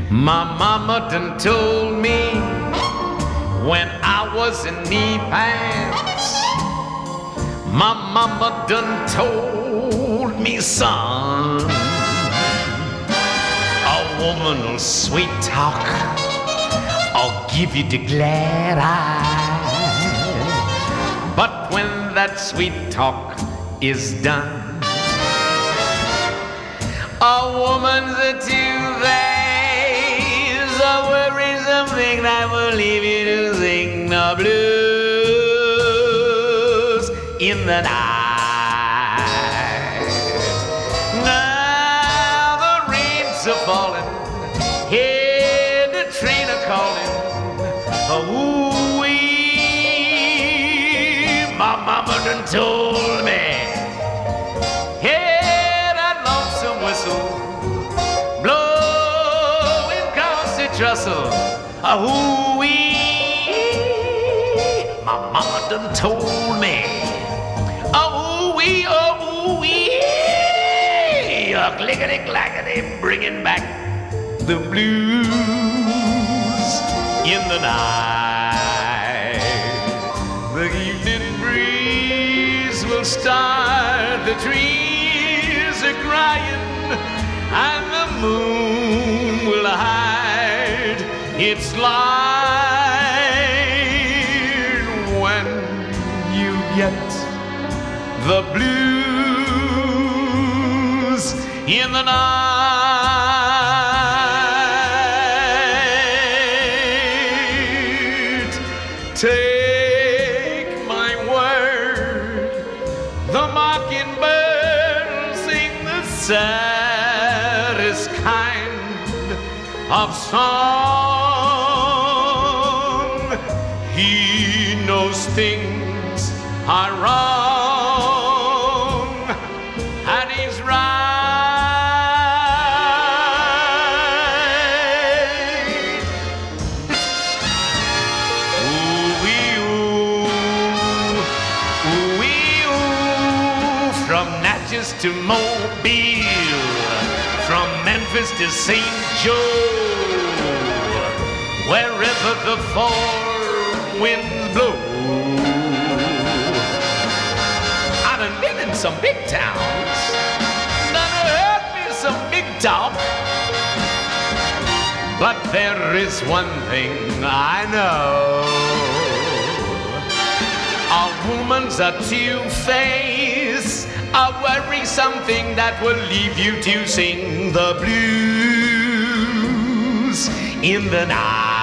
My mama done told me when I was in knee pants. My mama done told me, son, a woman'll sweet talk or give you the glad eye. But when that sweet talk is done, a woman's a two-face, a worrisome thing that will leave you to sing the blues in the night. Now the rains are falling, hear the train a calling. Ooh-wee, my mama done told me. Blowing across the trestle, ooh-wee, my mama done told me, ooh-wee, ooh-wee, clickety-clackety, bringing back the blues in the night. The evening breeze will start, the trees are crying, and the moon will hide its light when you get the blues in the night. Take my word, the mockingbird will sing the saddest kind of song. He knows things are wrong and he's right. Ooh-wee, ooh, ooh-wee, ooh, from Natchez to Mobile, from Memphis to St. Joe, wherever the four winds blow. I done been in some big towns, done heard me some big talk, but there is one thing I know. A woman's a two-face, a worry something that will leave you to sing the blues in the night.